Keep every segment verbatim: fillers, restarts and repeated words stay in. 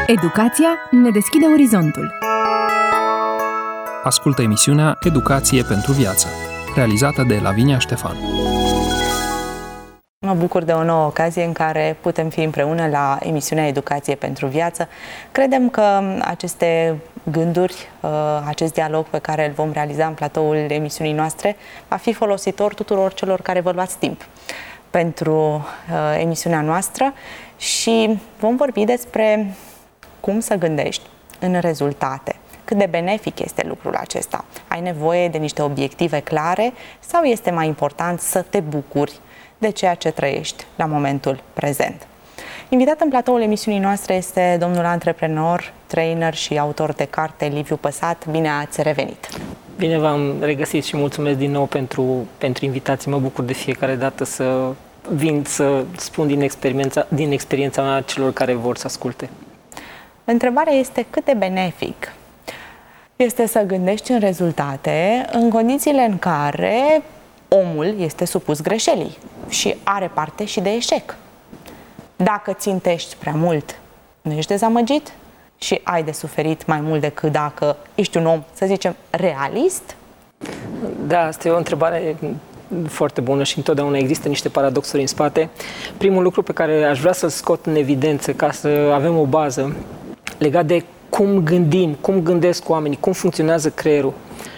Educația ne deschide orizontul. Ascultă emisiunea Educație pentru viață, realizată de Lavinia Ștefan. Mă bucur de o nouă ocazie în care putem fi împreună la emisiunea Educație pentru viață. Credem că aceste gânduri, acest dialog pe care îl vom realiza în platoul emisiunii noastre va fi folositor tuturor celor care vă luați timp pentru emisiunea noastră și vom vorbi despre cum să gândești în rezultate. Cât de benefic este lucrul acesta? Ai nevoie de niște obiective clare sau este mai important să te bucuri de ceea ce trăiești la momentul prezent? Invitat în platoul emisiunii noastre este domnul antreprenor, trainer și autor de carte Liviu Păsat. Bine ați revenit! Bine v-am regăsit și mulțumesc din nou pentru, pentru invitații. Mă bucur de fiecare dată să vin să spun din experiența, din experiența mea celor care vor să asculte. Întrebarea este cât de benefic este să gândești în rezultate în condițiile în care omul este supus greșelii și are parte și de eșec. Dacă țintești prea mult, nu ești dezamăgit și ai de suferit mai mult decât dacă ești un om, să zicem, realist? Da, asta e o întrebare foarte bună și întotdeauna există niște paradoxuri în spate. Primul lucru pe care aș vrea să-l scot în evidență ca să avem o bază legat de cum gândim, cum gândesc oamenii, cum funcționează creierul.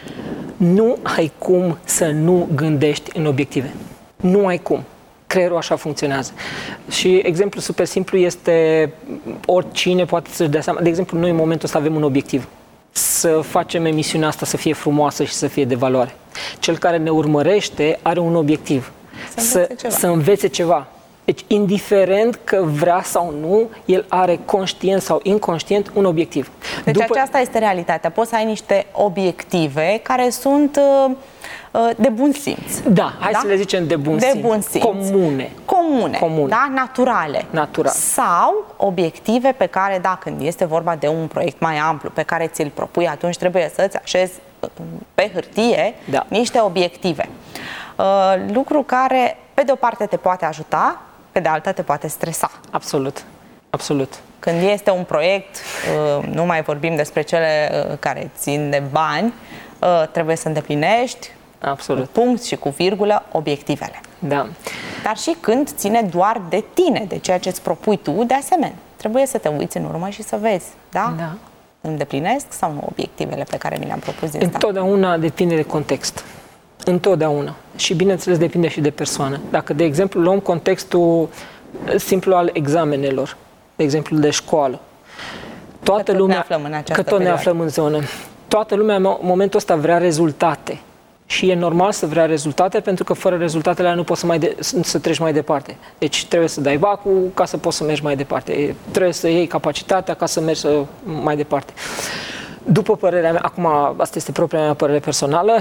Nu ai cum să nu gândești în obiective. Nu ai cum. Creierul așa funcționează. Și exemplu super simplu este oricine poate să-și dea seama. De exemplu, noi în momentul ăsta avem un obiectiv. Să facem emisiunea asta să fie frumoasă și să fie de valoare. Cel care ne urmărește are un obiectiv. Să învețe să, ceva. să învețe ceva. Deci, indiferent că vrea sau nu, el are conștient sau inconștient un obiectiv. Deci După... aceasta este realitatea. Poți să ai niște obiective care sunt uh, de bun simț. Da, hai da? să le zicem de bun de simț. Bun simț. Comune. Comune, Comune. Da? Naturale. Natural. Sau obiective pe care, da, când este vorba de un proiect mai amplu pe care ți-l propui, atunci trebuie să-ți așezi pe hârtie da. niște obiective. Uh, lucru care, pe de o parte, te poate ajuta, pe de alta te poate stresa. Absolut. Absolut. Când este un proiect, nu mai vorbim despre cele care țin de bani, trebuie să îndeplinești Absolut. cu punct și cu virgulă obiectivele. Da. Dar și când ține doar de tine, de ceea ce îți propui tu, de asemenea. Trebuie să te uiți în urmă și să vezi, da? Da. Îndeplinesc sau nu obiectivele pe care mi le-am propus din start? Întotdeauna depinde de context. Întotdeauna. Și bineînțeles depinde și de persoană. Dacă, de exemplu, luăm contextul simplu al examenelor, de exemplu de școală, toată că tot lumea, ne aflăm în această că tot perioadă. ne aflăm în zonă, toată lumea în momentul ăsta vrea rezultate. Și e normal să vrea rezultate, pentru că fără rezultatele alea nu poți să, mai de, să treci mai departe. Deci trebuie să dai bacul ca să poți să mergi mai departe. Trebuie să iei capacitatea ca să mergi să, mai departe. După părerea mea, acum asta este propria mea părere personală,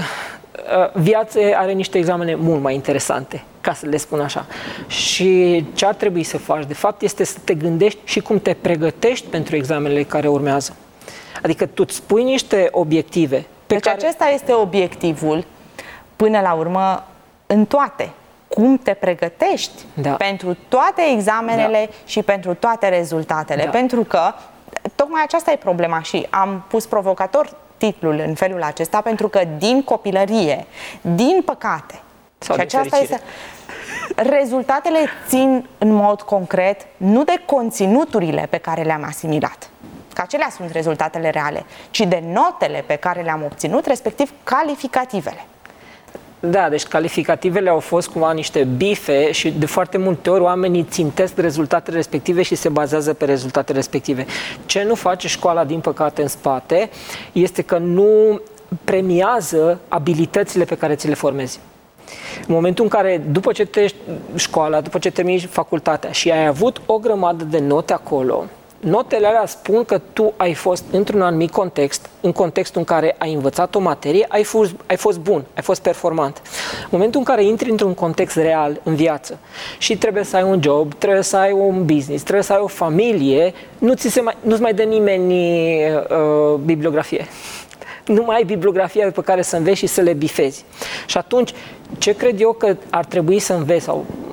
viața are niște examene mult mai interesante, ca să le spun așa. Și ce ar trebui să faci, de fapt, este să te gândești și cum te pregătești pentru examenele care urmează. Adică tu îți pui niște obiective. Pe Deci care... acesta este obiectivul, până la urmă, în toate. Cum te pregătești da. pentru toate examenele da. și pentru toate rezultatele. Da. Pentru că tocmai aceasta e problema și am pus provocator titlul în felul acesta, pentru că din copilărie, din păcate, sau și aceasta este, rezultatele țin în mod concret nu de conținuturile pe care le-am asimilat, că acelea sunt rezultatele reale, ci de notele pe care le-am obținut, respectiv calificativele. Da, deci calificativele au fost cumva niște bife și de foarte multe ori oamenii țintesc rezultatele respective și se bazează pe rezultatele respective. Ce nu face școala, din păcate, în spate, este că nu premiază abilitățile pe care ți le formezi. În momentul în care, după ce treci școala, după ce termini facultatea și ai avut o grămadă de note acolo, notele alea spun că tu ai fost într-un anumit context, în contextul în care ai învățat o materie, ai fost, ai fost bun, ai fost performant. În momentul în care intri într-un context real în viață și trebuie să ai un job, trebuie să ai un business, trebuie să ai o familie, nu ți se mai, nu-ți mai dă nimeni uh, bibliografie. Nu mai ai bibliografia pe care să înveți și să le bifezi. Și atunci, ce cred eu că ar trebui să înveți sau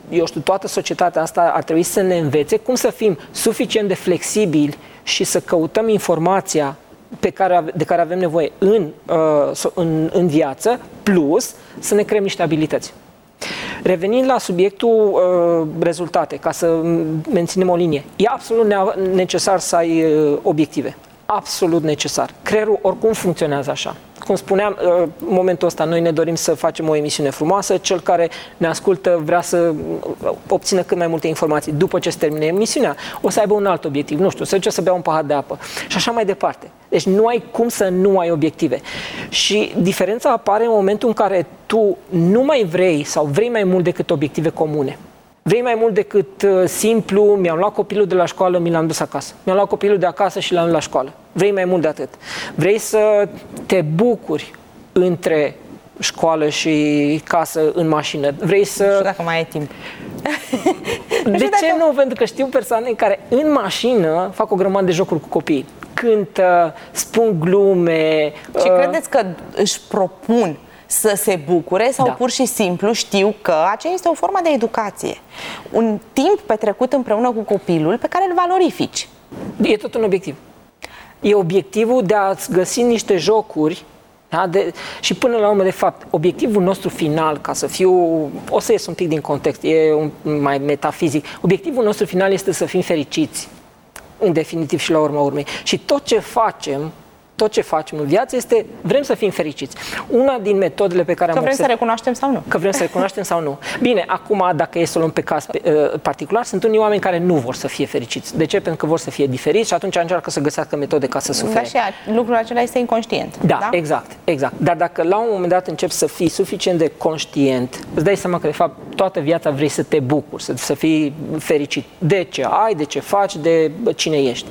eu știu, toată societatea asta ar trebui să ne învețe cum să fim suficient de flexibili și să căutăm informația pe care, de care avem nevoie în, uh, în, în viață, plus să ne creăm niște abilități. Revenind la subiectul uh, rezultate, ca să menținem o linie, e absolut necesar să ai uh, obiective. Absolut necesar. Creierul oricum funcționează așa. Cum spuneam, în momentul ăsta noi ne dorim să facem o emisiune frumoasă, cel care ne ascultă vrea să obțină cât mai multe informații. După ce se termine emisiunea, o să aibă un alt obiectiv, nu știu, să duce să bea un pahar de apă și așa mai departe. Deci nu ai cum să nu ai obiective. Și diferența apare în momentul în care tu nu mai vrei sau vrei mai mult decât obiective comune. Vrei mai mult decât uh, simplu, mi-am luat copilul de la școală, mi l-am dus acasă. Mi-am luat copilul de acasă și l-am dus la școală. Vrei mai mult de atât. Vrei să te bucuri între școală și casă în mașină. Vrei să... Nu știu dacă mai ai timp. De ce dacă... nu? Pentru că știu persoane care în mașină fac o grămadă de jocuri cu copiii. Cântă, spun glume. Și uh... credeți că își propun să se bucure sau da. Pur și simplu știu că aceea este o formă de educație. Un timp petrecut împreună cu copilul pe care îl valorifici. E tot un obiectiv. E obiectivul de a-ți găsi niște jocuri, da? De, și până la urmă, de fapt, obiectivul nostru final, ca să fiu, o să ies un pic din context, e un, mai metafizic, obiectivul nostru final este să fim fericiți, în definitiv și la urma urmei. Și tot ce facem, tot ce facem în viață este, vrem să fim fericiți. Una din metodele pe care că am vrem observat... să recunoaștem sau nu. Că vrem să recunoaștem sau nu. Bine, acum, dacă e să o luăm pe caz uh, particular, sunt unii oameni care nu vor să fie fericiți. De ce? Pentru că vor să fie diferiți și atunci încearcă să găsească metode ca să sufere. Dar și lucrul acela este inconștient. Da, da, exact, exact. Dar dacă la un moment dat începi să fii suficient de conștient, îți dai seama că, de fapt, toată viața vrei să te bucuri, să, să fii fericit. De ce ai, de ce faci, de cine ești.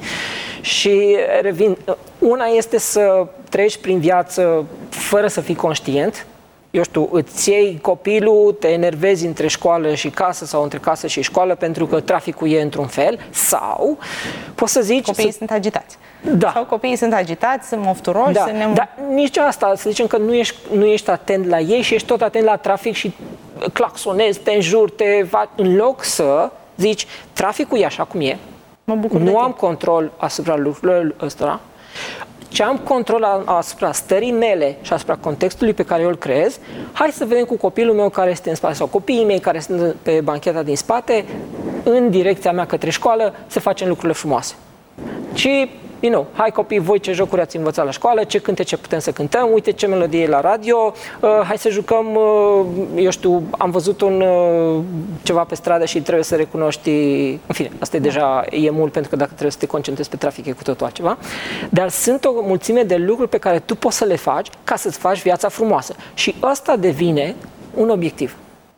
Și revin, una este să treci prin viață fără să fii conștient. Eu știu, îți iei copilul, te enervezi între școală și casă sau între casă și școală pentru că traficul e într-un fel, sau poți să zici... Copiii să... sunt agitați. Da. Sau copiii sunt agitați, sunt mofturoși, da. să ne... Dar nici asta, să zicem că nu ești, nu ești atent la ei și ești tot atent la trafic și claxonezi, te înjuri, te va... în loc să zici, traficul e așa cum e, mă bucur nu am timp. control asupra lucrurilor ăstora, ce am control asupra stării mele și asupra contextului pe care eu îl creez, hai să vedem cu copilul meu care este în spate sau copiii mei care sunt pe bancheta din spate, în direcția mea către școală, să facem lucrurile frumoase. Și, you know, hai copii, voi ce jocuri ați învățat la școală, ce cântece putem să cântăm, uite ce melodie e la radio, uh, hai să jucăm, uh, eu știu, am văzut un, uh, ceva pe stradă și trebuie să recunoști, în fine, asta e deja e mult, pentru că dacă trebuie să te concentrezi pe trafic e cu totul altceva, dar sunt o mulțime de lucruri pe care tu poți să le faci ca să-ți faci viața frumoasă și ăsta devine un obiectiv.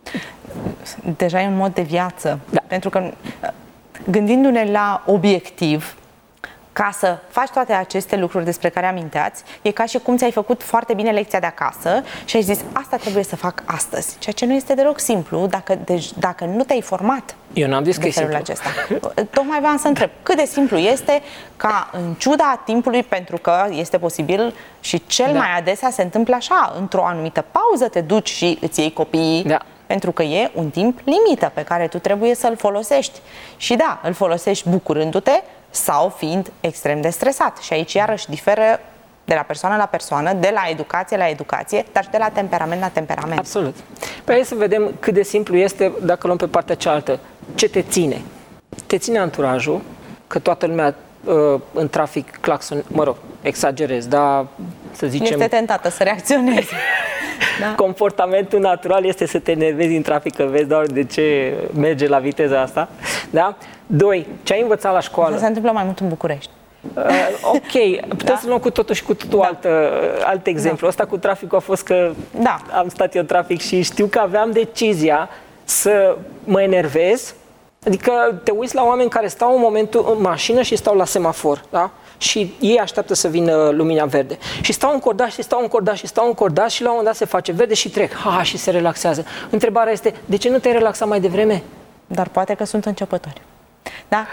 Deja e un mod de viață, da. Pentru că gândindu-ne la obiectiv, ca să faci toate aceste lucruri despre care aminteați, e ca și cum ți-ai făcut foarte bine lecția de acasă și ai zis, asta trebuie să fac astăzi. Ceea ce nu este deloc simplu dacă, deci, dacă nu te-ai format. Eu n-am zis că e simplu. Acesta. Tocmai vreau să întreb, cât de simplu este ca în ciuda timpului, pentru că este posibil și cel da. mai adesea se întâmplă așa, într-o anumită pauză te duci și îți iei copiii, da. pentru că e un timp limită pe care tu trebuie să-l folosești. Și da, îl folosești bucurându-te sau fiind extrem de stresat. Și aici iarăși diferă de la persoană la persoană, de la educație la educație, dar și de la temperament la temperament. Absolut. Păi hai să vedem cât de simplu este, dacă luăm pe partea cealaltă, ce te ține. Te ține anturajul, că toată lumea uh, în trafic claxon, mă rog, exagerez, dar să zicem... Este tentată să reacționezi. Da. Comportamentul natural este să te enervezi în trafic, că vezi doar de ce merge la viteza asta. Da? Doi, ce ai învățat la școală? Asta se întâmplă mai mult în București. Uh, ok, putem da? să luăm cu totul și cu totul da. alt, alt exemplu. Da. Asta cu traficul a fost că da. am stat eu în trafic și știu că aveam decizia să mă enervez. Adică te uiți la oameni care stau în momentul în mașină și stau la semafor, da? Și ei așteaptă să vină lumina verde. Și stau încordați și stau încordați și stau încordați și la un moment dat se face verde și trec. Ha, și se relaxează. Întrebarea este, de ce nu te-ai relaxat mai devreme? Dar poate că sunt începători. Da?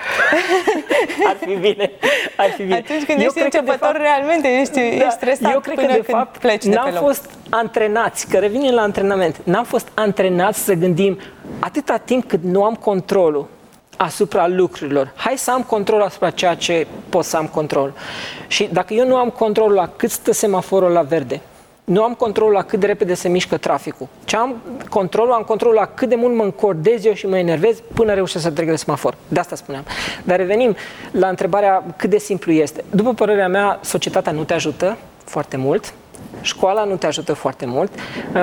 Ar fi bine. Ar fi bine. Atunci când eu ești începător, fapt, realmente ești, da, ești stresat. Eu cred că, de fapt, pleci de n-am pe loc. fost antrenați, că revenim la antrenament, n-am fost antrenați să gândim atâta timp cât nu am controlul asupra lucrurilor. Hai să am control asupra ceea ce pot să am control. Și dacă eu nu am controlul la cât stă semaforul la verde, nu am controlul la cât de repede se mișcă traficul, ce am controlul, am controlul la cât de mult mă încordez eu și mă enervez până reușesc să trec de semafor. De asta spuneam. Dar revenim la întrebarea cât de simplu este. După părerea mea, societatea nu te ajută foarte mult. Școala nu te ajută foarte mult.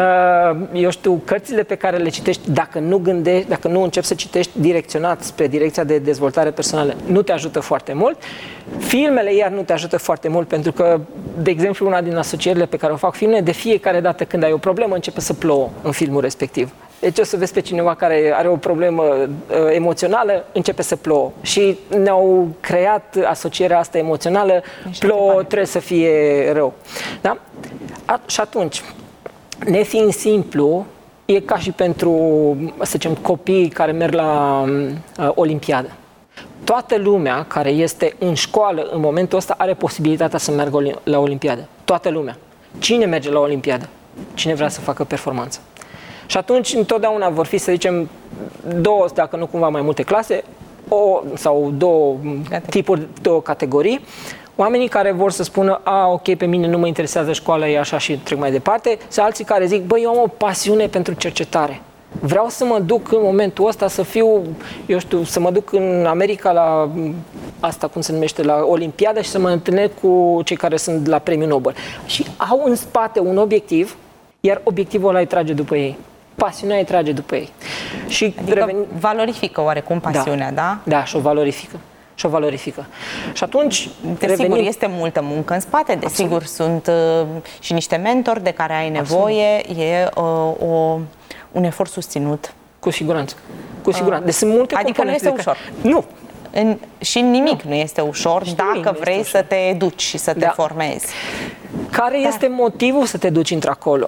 Eu știu, cărțile pe care le citești, dacă nu gândești, dacă nu începi să citești direcționat spre direcția de dezvoltare personală, nu te ajută foarte mult. Filmele iar nu te ajută foarte mult, pentru că, de exemplu, una din asocierile pe care o fac filme, de fiecare dată când ai o problemă, începe să plouă în filmul respectiv. Deci o să vezi pe cineva care are o problemă uh, emoțională, începe să plouă. Și ne-au creat asocierea asta emoțională, plouă, trebuie să fie rău. Da? A, și atunci, nefiind simplu, e ca și pentru, să zicem, copiii care merg la uh, Olimpiadă. Toată lumea care este în școală în momentul ăsta are posibilitatea să meargă la Olimpiadă. Toată lumea. Cine merge la Olimpiadă? Cine vrea să facă performanță. Și atunci întotdeauna vor fi, să zicem, două, dacă nu cumva mai multe clase, o, sau două tipuri, două categorii. Oamenii care vor să spună, a, ok, pe mine nu mă interesează școala, e așa și trec mai departe, sau alții care zic, băi, eu am o pasiune pentru cercetare. Vreau să mă duc în momentul ăsta să fiu, eu știu, să mă duc în America la asta, cum se numește, la Olimpiadă și să mă întâlnesc cu cei care sunt la Premiul Nobel. Și au în spate un obiectiv, iar obiectivul ăla îi trage după ei. Pasiunea îi trage după ei. Și adică reveni... valorifică oarecum pasiunea, da? Da, da, și o valorifică. Și o valorifică. Și atunci, desigur, revenim... este multă muncă în spate, desigur, sunt uh, și niște mentori de care ai nevoie, Absolut. e uh, o, un efort susținut. Cu siguranță. Cu siguranță. Deci sunt multe adică nu este ușor. Care... Nu. În, și nimic nu, nu este ușor și dacă vrei ușor. să te educi și să te da. formezi. Care Dar... este motivul să te duci într-acolo?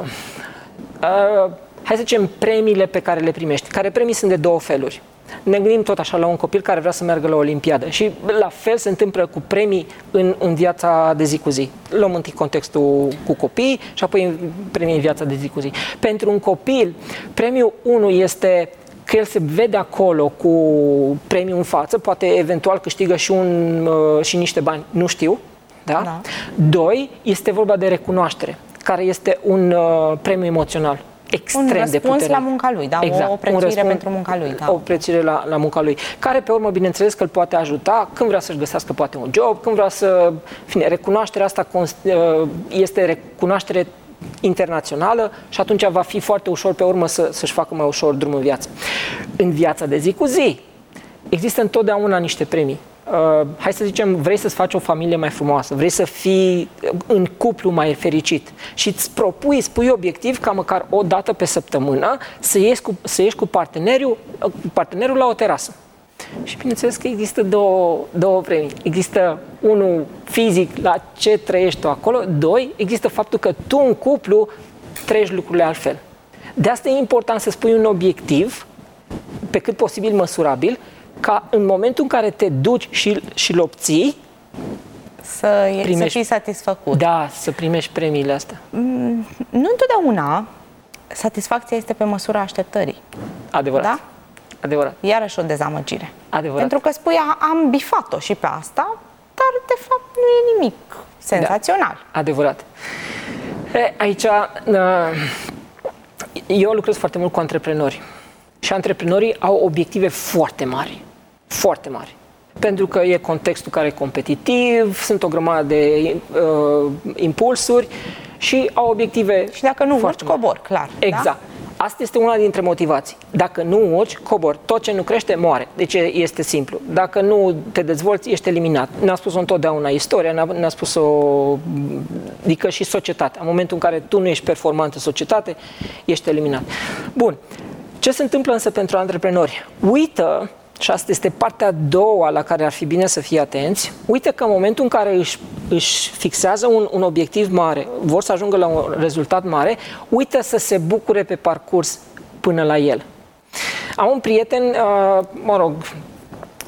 Uh, hai să zicem premiile pe care le primești. Care premii sunt de două feluri. Ne gândim tot așa la un copil care vrea să meargă la Olimpiadă și la fel se întâmplă cu premii în, în viața de zi cu zi. Luăm întâi contextul cu copii și apoi premii în viața de zi cu zi. Pentru un copil, premiul unu este că el se vede acolo cu premiul în față, poate eventual câștigă și, un, uh, și niște bani, nu știu. Da? Da. Doi, este vorba de recunoaștere, care este un uh, premiu emoțional. Extrem un răspuns de puternic. La munca lui, da? Exact. O prețuire răspuns, pentru munca lui. Da. O prețuire la, la munca lui, care pe urmă, bineînțeles, că îl poate ajuta când vrea să-și găsească poate un job, când vrea să... Fine, recunoașterea asta este recunoaștere internațională și atunci va fi foarte ușor pe urmă să, să-și facă mai ușor drumul în viață. În viața de zi cu zi există întotdeauna niște premii. Uh, hai să zicem, vrei să-ți faci o familie mai frumoasă, vrei să fii în cuplu mai fericit și îți propui, îți pui obiectiv ca măcar o dată pe săptămână să ieși cu, să ieși cu partenerul, cu partenerul la o terasă. Și bineînțeles că există două, două premii. Există unul fizic, la ce trăiești tu acolo. Doi, există faptul că tu în cuplu trăiești lucrurile altfel. De asta e important să spui un obiectiv pe cât posibil măsurabil, ca în momentul în care te duci și, și îl obții, să, primești, să fii satisfăcut. Da, să primești premiile astea. Mm, nu întotdeauna satisfacția este pe măsura așteptării. Adevărat. Da? Adevărat. Iarăși o dezamăgire. Adevărat. Pentru că spui, am bifat-o și pe asta, dar de fapt nu e nimic senzațional. Da. Adevărat. E, aici, eu lucrez foarte mult cu antreprenori. Și antreprenorii au obiective foarte mari, foarte mari. Pentru că e contextul care e competitiv, sunt o grămadă de uh, impulsuri și au obiective. Și dacă nu urci, cobor, clar. Exact. Da? Asta este una dintre motivații. Dacă nu urci, cobor. Tot ce nu crește, moare. Deci este simplu. Dacă nu te dezvolți, ești eliminat. Ne-a spus-o întotdeauna istoria, ne-a, ne-a spus-o, adică și societatea. În momentul în care tu nu ești performant în societate, ești eliminat. Bun. Ce se întâmplă însă pentru antreprenori? Uită, și asta este partea a doua la care ar fi bine să fie atenți, uită că în momentul în care își, își fixează un, un obiectiv mare, vor să ajungă la un rezultat mare, uită să se bucure pe parcurs până la el. Am un prieten, uh, mă rog,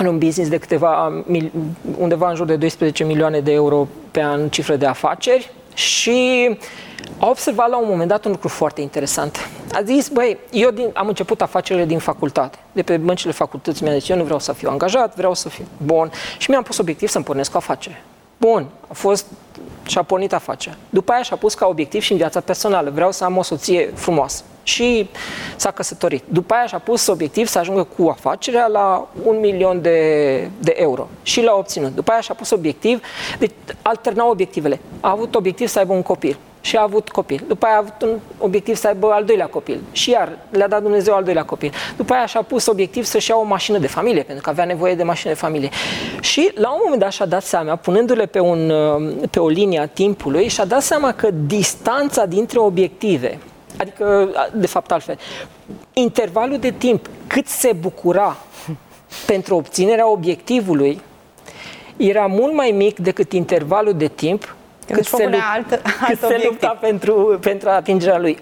în un business de câteva, undeva în jur de doisprezece milioane de euro pe an cifră de afaceri și a observat la un moment dat un lucru foarte interesant. A zis, băi, eu din, am început afacerile din facultate. De pe băncile facultății mi-a zis, eu nu vreau să fiu angajat, vreau să fiu bun. Și mi-am pus obiectiv să-mi pornesc o afacere. Bun, a fost și-a pornit afacerea. După aia și-a pus ca obiectiv și în viața personală. Vreau să am o soție frumoasă. Și s-a căsătorit. După aia și-a pus obiectiv să ajungă cu afacerea la un milion de, de euro. Și l-a obținut. După aia și-a pus obiectiv, deci alterna obiectivele. A avut obiectiv să aibă un copil. Și a avut copil. După aia a avut un obiectiv să aibă al doilea copil. Și iar le-a dat Dumnezeu al doilea copil. După aia și-a pus obiectiv să-și ia o mașină de familie, pentru că avea nevoie de mașină de familie. Și la un moment dat și-a dat seama, punându-le pe, un, pe o linie a timpului, și-a dat seama că distanța dintre obiective, adică, de fapt altfel, intervalul de timp cât se bucura pentru obținerea obiectivului era mult mai mic decât intervalul de timp cât se, lupt, alt, alt cât se lupta pentru, pentru atingerea lui.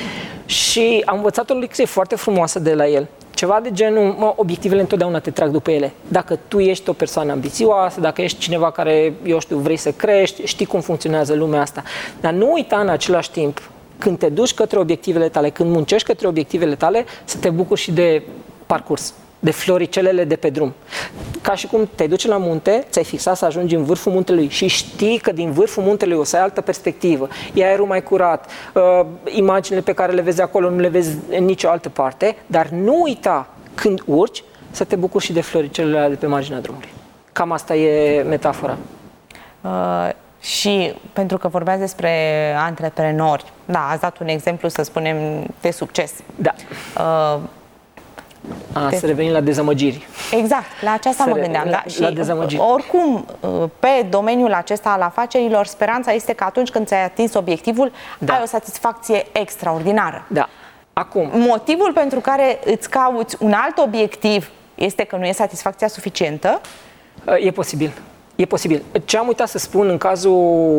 Și am învățat o lecție foarte frumoasă de la el. Ceva de genul, mă, obiectivele întotdeauna te trag după ele. Dacă tu ești o persoană ambițioasă, dacă ești cineva care, eu știu, vrei să crești, știi cum funcționează lumea asta. Dar nu uita în același timp, când te duci către obiectivele tale, când muncești către obiectivele tale, să te bucuri și de parcurs, de floricelele de pe drum. Ca și cum te duci la munte, ți-ai fixat să ajungi în vârful muntelui și știi că din vârful muntelui o să ai altă perspectivă, e aerul mai curat, uh, imaginile pe care le vezi acolo nu le vezi în nicio altă parte, dar nu uita când urci să te bucuri și de floricelele de pe marginea drumului. Cam asta e metafora. Uh, și pentru că vorbeați despre antreprenori, da, ați dat un exemplu, să spunem, de succes. Da. Uh, A, să revenim la dezamăgiri. Exact, la aceasta să mă gândeam. La, da? la și dezamăgiri. Oricum, pe domeniul acesta al afacerilor, speranța este că atunci când ți-ai atins obiectivul, da, ai o satisfacție extraordinară. Da. Acum. Motivul pentru care îți cauți un alt obiectiv este că nu e satisfacția suficientă? E posibil. E posibil. Ce am uitat să spun în cazul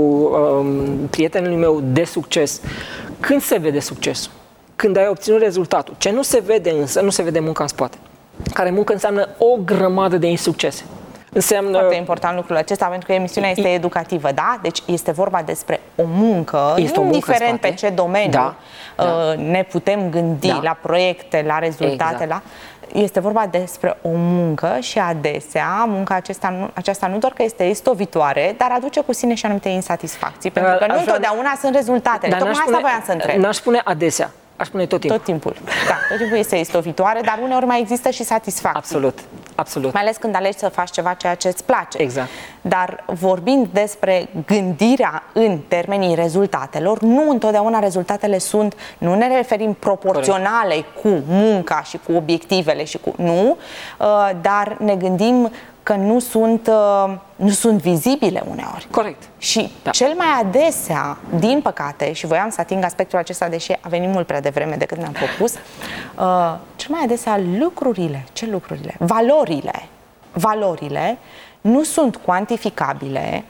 um, prietenului meu de succes, când se vede succesul? Când ai obținut rezultatul. Ce nu se vede însă, nu se vede munca în spate. Care muncă înseamnă o grămadă de insuccese. Înseamnă... Foarte important lucrul acesta, pentru că emisiunea este educativă, da? Deci este vorba despre o muncă, este o muncă indiferent pe ce domeniu da, uh, da. ne putem gândi da. la proiecte, la rezultate, exact. la... Este vorba despre o muncă și adesea munca aceasta nu, aceasta nu doar că este istovitoare, dar aduce cu sine și anumite insatisfacții, pentru că nu întotdeauna sunt rezultatele. Tocmai asta voiam să întreb. N-aș spune adesea. Aș spune tot timpul. Tot timpul. Da, tot timpul este istovitoare, dar uneori mai există și satisfacție. Absolut. Absolut. Mai ales când alegi să faci ceva ceea ce îți place. Exact. Dar vorbind despre gândirea în termenii rezultatelor, nu întotdeauna rezultatele sunt, nu ne referim proporționale Corect. Cu munca și cu obiectivele și cu, nu, dar ne gândim că nu sunt, nu sunt vizibile uneori. Corect. Și da. cel mai adesea, din păcate, și voiam să ating aspectul acesta, deși a venit mult prea devreme decât mi-am propus, uh, cel mai adesea lucrurile, ce lucrurile? Valorile. Valorile nu sunt cuantificabile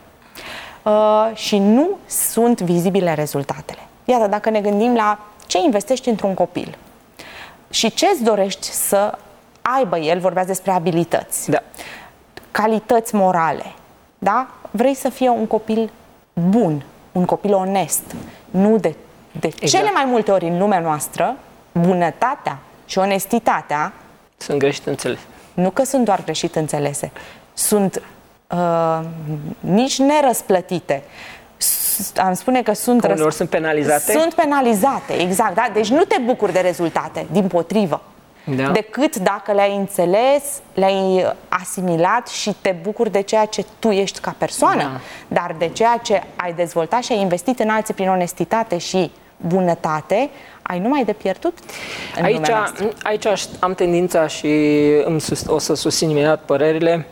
uh, și nu sunt vizibile rezultatele. Iată, dacă ne gândim la ce investești într-un copil și ce îți dorești să aibă el, vorbeați despre abilități. Da. Calități morale, da? Vrei să fie un copil bun, un copil onest, nu de, de exact. Cele mai multe ori în lumea noastră, bunătatea și onestitatea sunt greșit înțelese. Nu că sunt doar greșit înțelese, sunt uh, nici nerăsplătite. Am spune că sunt, răsp- sunt penalizate? Sunt penalizate, exact, da? Deci nu te bucuri de rezultate, dimpotrivă. Da. Decât dacă le-ai înțeles, le-ai asimilat și te bucuri de ceea ce tu ești ca persoană, da. Dar de ceea ce ai dezvoltat și ai investit în alții prin onestitate și bunătate, ai numai de pierdut în aici, aici am tendința și îmi sus, o să susțin imediat părerile,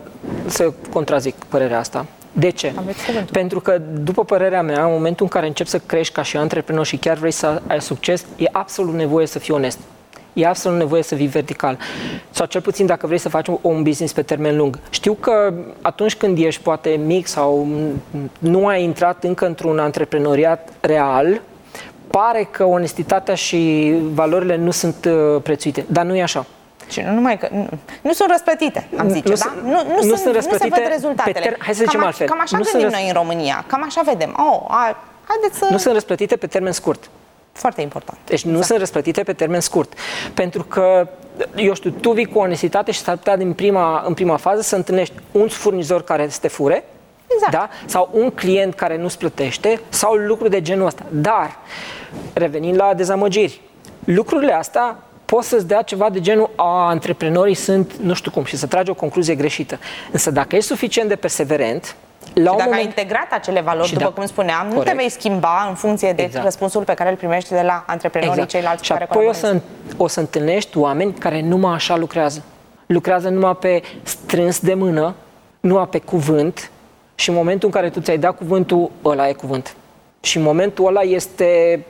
să contrazic părerea asta. De ce? Pentru că, după părerea mea, în momentul în care începi să crești ca și antreprenor și chiar vrei să ai succes, e absolut nevoie să fii onest. E absolut nevoie să vii vertical. Sau cel puțin dacă vrei să faci un business pe termen lung. Știu că atunci când ești poate mic sau nu ai intrat încă într-un antreprenoriat real, pare că onestitatea și valorile nu sunt prețuite. Dar nu e așa. Și nu numai că nu, nu sunt răsplătite, am zice, nu, da? Nu, nu, nu, nu sunt, sunt nu se văd rezultatele. Ter- Hai să zicem cam, altfel. Cam așa nu gândim sunt noi în România, cam așa vedem. Oh, a, haideți să... Nu sunt răsplătite pe termen scurt. Foarte important. Deci nu exact. sunt răsplătite pe termen scurt. Pentru că, eu știu, tu vii cu onestitate și s-ar putea din prima, în prima fază să întâlnești un furnizor care să te fure, exact. da? Sau un client care nu-ți plătește, sau lucruri de genul ăsta. Dar, revenind la dezamăgiri, lucrurile astea pot să-ți dea ceva de genul a, antreprenorii sunt nu știu cum și să tragi o concluzie greșită. Însă dacă ești suficient de perseverent, la și un dacă moment... ai integrat acele valori, după da, cum spuneam, corect. nu te vei schimba în funcție de exact. răspunsul pe care îl primești de la antreprenorii exact. ceilalți și care apoi o colaborează. să, o să întâlnești oameni care numai așa lucrează. Lucrează numai pe strâns de mână, numai pe cuvânt și în momentul în care tu ți-ai dat cuvântul, ăla e cuvânt. Și în momentul ăla este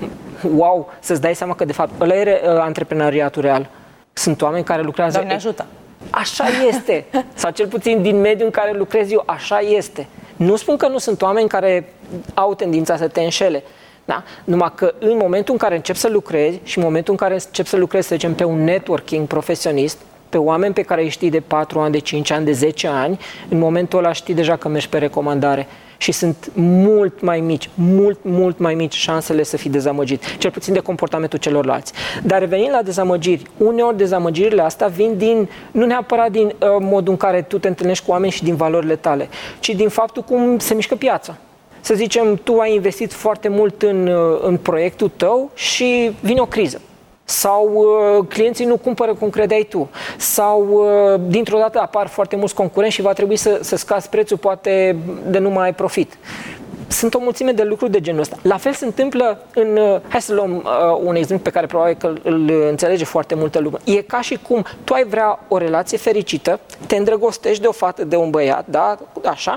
wow, să-ți dai seama că de fapt ăla e uh, antreprenoriatul real. Sunt oameni care lucrează... Doamne ajută! Așa este. Sau cel puțin din mediul în care lucrez eu, așa este. Nu spun că nu sunt oameni care au tendința să te înșele. Da? Numai că în momentul în care începi să lucrezi și în momentul în care începi să lucrezi, să zicem, pe un networking profesionist, pe oameni pe care îi știi de patru ani, de cinci ani, de zece ani, în momentul ăla știi deja că mergi pe recomandare. Și sunt mult mai mici, mult, mult mai mici șansele să fii dezamăgit, cel puțin de comportamentul celorlalți. Dar revenind la dezamăgiri, uneori dezamăgirile astea vin din, nu neapărat din uh, modul în care tu te întâlnești cu oameni și din valorile tale, ci din faptul cum se mișcă piața. Să zicem, tu ai investit foarte mult în, uh, în proiectul tău și vine o criză. Sau uh, clienții nu cumpără cum credeai tu, sau uh, dintr-o dată apar foarte mulți concurenți și va trebui să, să scazi prețul, poate de nu mai ai profit. Sunt o mulțime de lucruri de genul ăsta. La fel se întâmplă în... Uh, hai să luăm uh, un exemplu pe care probabil că îl înțelege foarte multă lume. E ca și cum tu ai vrea o relație fericită, te îndrăgostești de o fată, de un băiat, da, așa.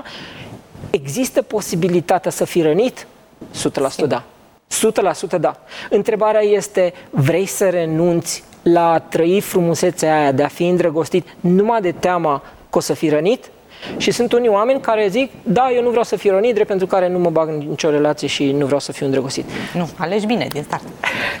Există posibilitatea să fii rănit? o sută la sută da. o sută la sută da. Întrebarea este, vrei să renunți la a trăi frumusețea aia de a fi îndrăgostit numai de teama că o să fii rănit? Și sunt unii oameni care zic, da, eu nu vreau să fiu rănit, drept pentru care nu mă bag în nicio relație și nu vreau să fiu îndrăgostit. Nu, alegi bine din start.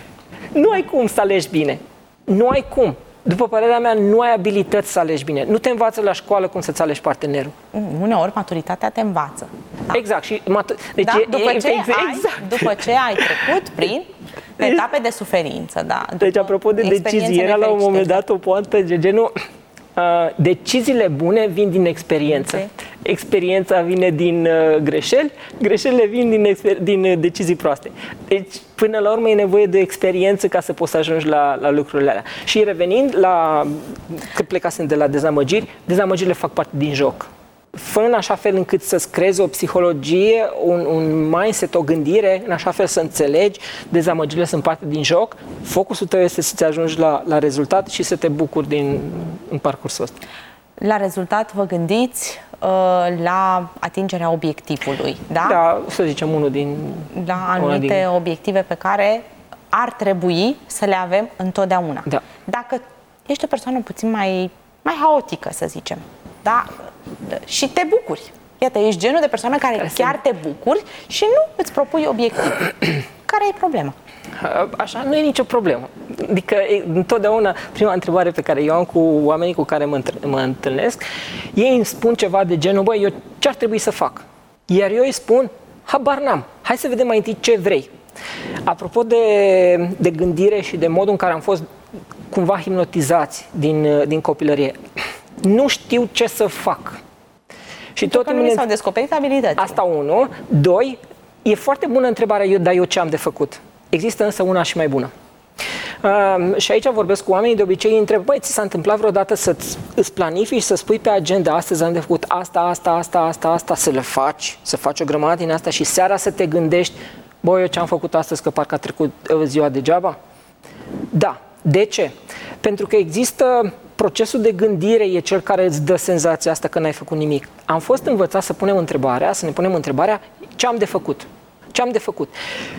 Nu ai cum să alegi bine. Nu ai cum. După părerea mea, nu ai abilități să alegi bine. Nu te învață la școală cum să-ți alegi partenerul. Uneori maturitatea te învață. Da. Exact. Și mat- deci da? e, după, e, ce exact. ai, după ce ai trecut prin etape de suferință. Da? Deci, apropo de decizii, era la un moment dat o poantă de genul uh, deciziile bune vin din experiență. Okay. Experiența vine din uh, greșeli, greșelile vin din, exper- din uh, decizii proaste. Deci, până la urmă, e nevoie de experiență ca să poți să ajungi la, la lucrurile alea. Și revenind la, că plecasem de la dezamăgiri, dezamăgirile fac parte din joc. Fă în așa fel încât să-ți creezi o psihologie, un, un mindset, o gândire, în așa fel să înțelegi, dezamăgirile sunt parte din joc, focusul tău este să-ți ajungi la, la rezultat și să te bucuri din, în parcursul ăsta. La rezultat vă gândiți uh, la atingerea obiectivului, da? Da, să zicem unul din... La anumite din... obiective pe care ar trebui să le avem întotdeauna. Da. Dacă ești o persoană puțin mai, mai haotică, să zicem, da? Și te bucuri. Iată, ești genul de persoană care, care chiar te bucuri și nu îți propui obiectiv. Care e problema? Așa, nu e nicio problemă. Adică, întotdeauna, prima întrebare pe care eu am cu oamenii cu care mă, mă întâlnesc, ei îmi spun ceva de genul, băi, eu ce ar trebui să fac? Iar eu îi spun, habar n-am, hai să vedem mai întâi ce vrei. Apropo de, de gândire și de modul în care am fost cumva hipnotizați din, din copilărie, nu știu ce să fac. Și tot nu mi s-au descoperit abilitățile. Asta unu. Doi, e foarte bună întrebarea, eu, dar eu ce am de făcut? Există însă una și mai bună. Uh, și aici vorbesc cu oamenii, de obicei îi întreb, băi, ți s-a întâmplat vreodată să-ți îți planifici, să spui pe agenda, astăzi am de făcut asta, asta, asta, asta, asta, să le faci, să faci o grămadă din asta și seara să te gândești, băi, eu ce am făcut astăzi, că parcă a trecut ziua degeaba? Da. De ce? Pentru că există procesul de gândire, e cel care îți dă senzația asta că n-ai făcut nimic. Am fost învățat să punem întrebarea, să ne punem întrebarea, ce am de făcut? Ce am de făcut?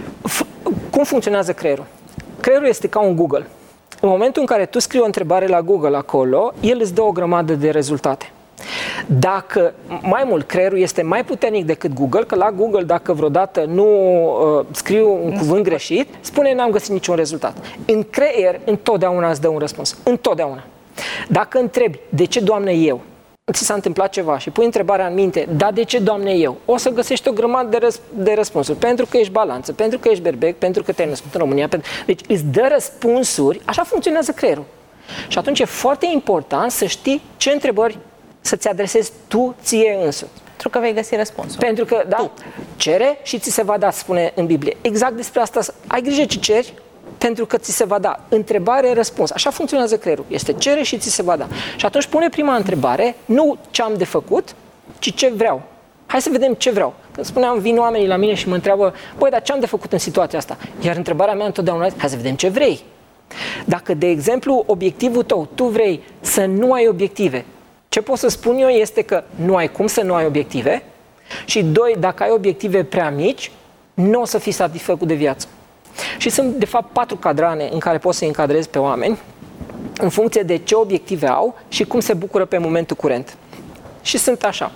F- cum funcționează creierul? Creierul este ca un Google. În momentul în care tu scrii o întrebare la Google acolo, el îți dă o grămadă de rezultate. Dacă, mai mult, creierul este mai puternic decât Google, că la Google, dacă vreodată nu uh, scriu un cuvânt greșit, spune n-am găsit niciun rezultat. În creier, întotdeauna îți dă un răspuns. Întotdeauna. Dacă întrebi, de ce, Doamne, eu? Ți s-a întâmplat ceva și pui întrebarea în minte, da, de ce, Doamne, eu? O să găsești o grămadă de, răsp- de răspunsuri. Pentru că ești balanță, pentru că ești berbec, pentru că te-ai născut în România. Pentru... Deci îți dă răspunsuri, așa funcționează creierul. Și atunci e foarte important să știi ce întrebări să-ți adresezi tu ție însuți. Pentru că vei găsi răspunsul. Pentru că, da, tu. Cere și ți se va da, spune în Biblie. Exact despre asta. Ai grijă ce ceri, pentru că ți se va da. Întrebare, răspuns. Așa funcționează creierul. Este cere și ți se va da. Și atunci pune prima întrebare, nu ce am de făcut, ci ce vreau. Hai să vedem ce vreau. Când spuneam, vin oamenii la mine și mă întreabă, băi, dar ce am de făcut în situația asta? Iar întrebarea mea întotdeauna este, hai să vedem ce vrei. Dacă, de exemplu, obiectivul tău, tu vrei să nu ai obiective, ce pot să spun eu este că nu ai cum să nu ai obiective și, doi, dacă ai obiective prea mici, nu o să fii satisfăcut de viață. Și sunt, de fapt, patru cadrane în care poți să-i încadrezi pe oameni în funcție de ce obiective au și cum se bucură pe momentul curent. Și sunt așa.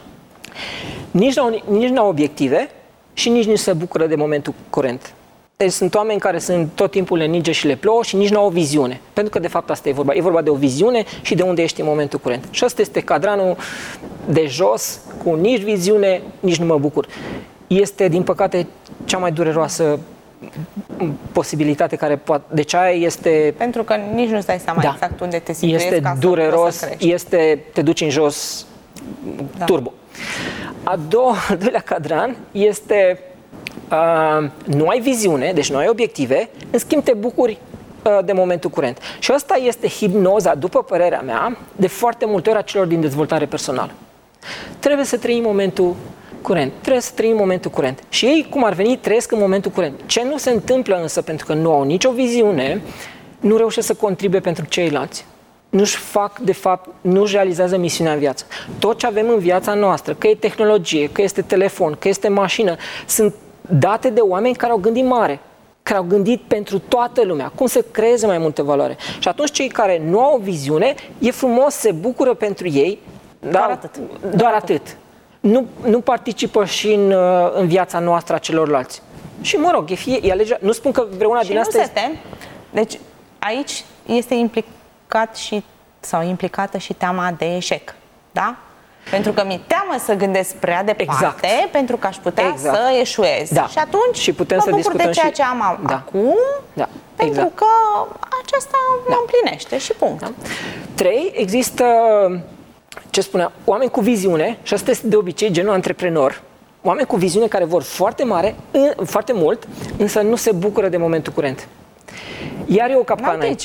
Nici n-au, nici n-au obiective și nici nu se bucură de momentul curent. Deci sunt oameni care sunt tot timpul le ninge și le plouă și nici nu au o viziune. Pentru că, de fapt, asta e vorba. E vorba de o viziune și de unde ești în momentul curent. Și ăsta este cadranul de jos, cu nici viziune, nici nu mă bucur. Este, din păcate, cea mai dureroasă posibilitate care poate... Deci aia este... Pentru că nici nu-ți dai seama, da, exact unde te situezi. Este ca dureros, să este, te duci în jos, da, turbo. A doua, al doilea cadran este... Uh, nu ai viziune, deci nu ai obiective, în schimb te bucuri uh, de momentul curent. Și asta este hipnoza, după părerea mea, de foarte multe ori a celor din dezvoltare personală. Trebuie să trăim momentul curent, trebuie să trăim momentul curent. Și ei, cum ar veni, trăiesc în momentul curent. Ce nu se întâmplă însă, pentru că nu au nicio viziune, nu reușesc să contribuie pentru ceilalți. Nu-și fac, de fapt, nu-și realizează misiunea în viață. Tot ce avem în viața noastră, că e tehnologie, că este telefon, că este mașină, sunt date de oameni care au gândit mare, care au gândit pentru toată lumea, cum să creeze mai multă valoare. Și atunci cei care nu au o viziune, e frumos, se bucură pentru ei, doar dar atât. Doar, doar atât. atât. Nu, nu participă și în, în viața noastră a celorlalți. Și mă rog, e, fie, e alegea, nu spun că vreuna și din nu astea... se tem. Deci aici este implicat și, sau implicată și teama de eșec, da? Pentru că mi-e teamă să gândesc prea departe, exact, pentru că aș putea exact. să eșuez. Da. Și atunci și putem mă să bucur de ceea și... ce am da. acum, da. pentru exact. că acesta mă da. împlinește și punct. Da. Trei, există, ce spunea, oameni cu viziune, și asta este de obicei genul antreprenor, oameni cu viziune care vor foarte mare, foarte mult, însă nu se bucură de momentul curent. Iar e o capcană aici.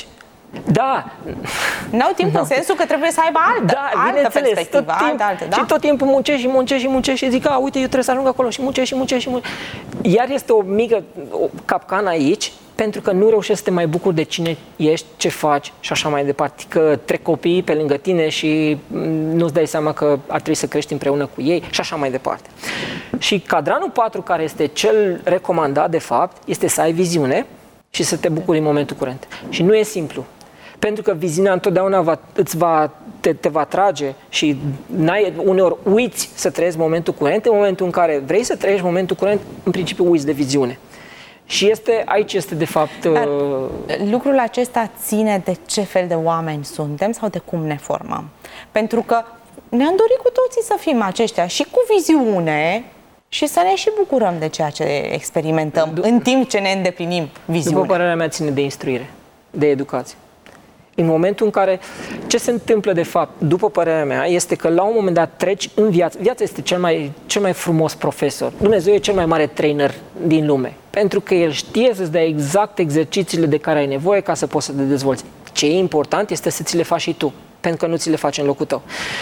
Da. N-au timp în sensul că trebuie să aibă altă, da, altă perspectivă, tot timp, altă, altă, da? Și tot timpul muncești și muncești și muncești și zic, a, uite, eu trebuie să ajung acolo și muncești și muncești și muncești. Iar este o mică o capcană aici, pentru că nu reușești să te mai bucuri de cine ești, ce faci și așa mai departe. Că trec copiii pe lângă tine și nu-ți dai seama că ar trebui să crești împreună cu ei și așa mai departe. Și cadranul patru, care este cel recomandat, de fapt, este să ai viziune și să te bucuri în momentul curent. Și nu e simplu. Pentru că viziunea întotdeauna va, îți va, te, te va trage și n-ai, uneori uiți să trăiești momentul curent. În momentul în care vrei să trăiești momentul curent, în principiu uiți de viziune. Și este, aici este de fapt... Dar lucrul acesta ține de ce fel de oameni suntem sau de cum ne formăm. Pentru că ne-am dorit cu toții să fim aceștia și cu viziune și să ne și bucurăm de ceea ce experimentăm D- în timp ce ne îndeplinim viziunea. După părerea mea, ține de instruire, de educație. În momentul în care, ce se întâmplă de fapt, după părerea mea, este că la un moment dat treci în viață. Viața este cel mai, cel mai frumos profesor. Dumnezeu e cel mai mare trainer din lume. Pentru că El știe să-ți dea exact exercițiile de care ai nevoie ca să poți să te dezvolți. Ce e important este să ți le faci și tu, pentru că nu ți le faci în locul tău.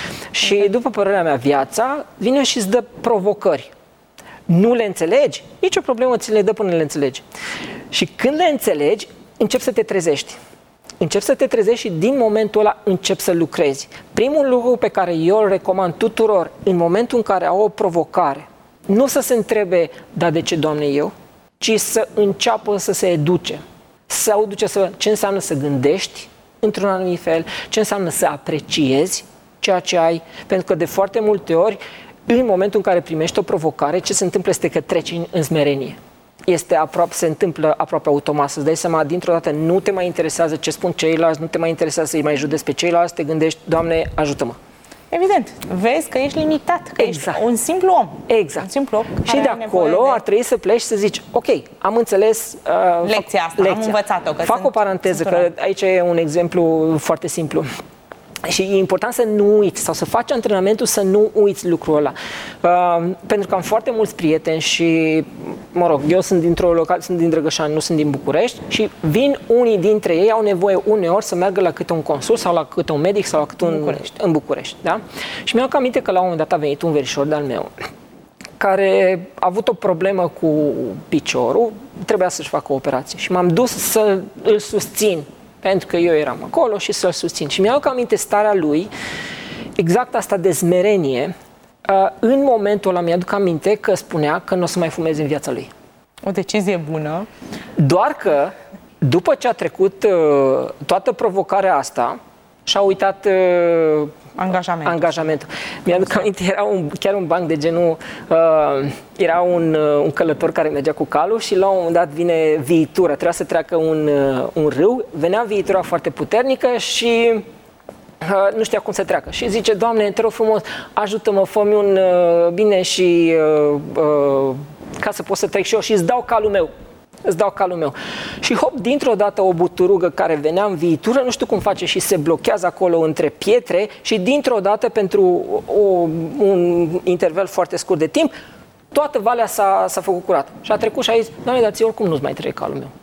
Și după părerea mea, viața vine și îți dă provocări. Nu le înțelegi? Nici o problemă, ți le dă până le înțelegi. Și când le înțelegi, începi să te trezești. Începi să te trezești și din momentul ăla începi să lucrezi. Primul lucru pe care eu îl recomand tuturor în momentul în care au o provocare, nu să se întrebe, dar de ce, Doamne, eu? Ci să înceapă să se educe. Să se educe să, ce înseamnă să gândești într-un anumit fel, ce înseamnă să apreciezi ceea ce ai, pentru că de foarte multe ori, în momentul în care primești o provocare, ce se întâmplă este că treci în, în smerenie. este aproape, se întâmplă aproape automat. Să-ți dai seama, dintr-o dată nu te mai interesează ce spun ceilalți, nu te mai interesează să-i mai judeci pe ceilalți, te gândești, Doamne, ajută-mă. Evident, vezi că ești limitat, că exact. ești un simplu om. Exact. Un simplu om și de acolo de... ar trebui să pleci și să zici, ok, am înțeles uh, lecția asta, lecția. am învățat-o. Că fac sunt, o paranteză, sunt că aici e un exemplu foarte simplu. Și e important să nu uiți sau să faci antrenamentul să nu uiți lucrul ăla. Uh, pentru că am foarte mulți prieteni și, mă rog, eu sunt dintr-o local, sunt din Drăgășani, nu sunt din București și vin unii dintre ei, au nevoie uneori să meargă la câte un consult sau la câte un medic sau la câte un... București. În București, da? Și mi-au aminte că la un moment dat a venit un verișor de-al meu care a avut o problemă cu piciorul, trebuia să-și facă o operație și m-am dus să îl susțin pentru că eu eram acolo și să-l susțin. Și mi-au aminte starea lui, exact asta de smerenie, în momentul ăla mi-aduc aminte că spunea că nu o să mai fumeze în viața lui. O decizie bună. Doar că, după ce a trecut toată provocarea asta, și-a uitat angajamentul. angajamentul. Mi-aduc aminte, era un, chiar un banc de genul, uh, era un, uh, un călător care mergea cu calul și la un moment dat vine viitura, trebuia să treacă un, uh, un râu, venea viitura foarte puternică și uh, nu știa cum să treacă. Și zice, Doamne, te rog frumos, ajută-mă, fă-mi un uh, bine și uh, uh, ca să pot să trec și eu și îți dau calul meu. Îți dau calul meu. Și hop, dintr-o dată o buturugă care venea în viitură, nu știu cum face și se blochează acolo între pietre și dintr-o dată pentru o, un interval foarte scurt de timp, toată valea s-a, s-a făcut curat. Și a trecut și a zis, Doamne, dar ție oricum nu-ți mai trece calul meu.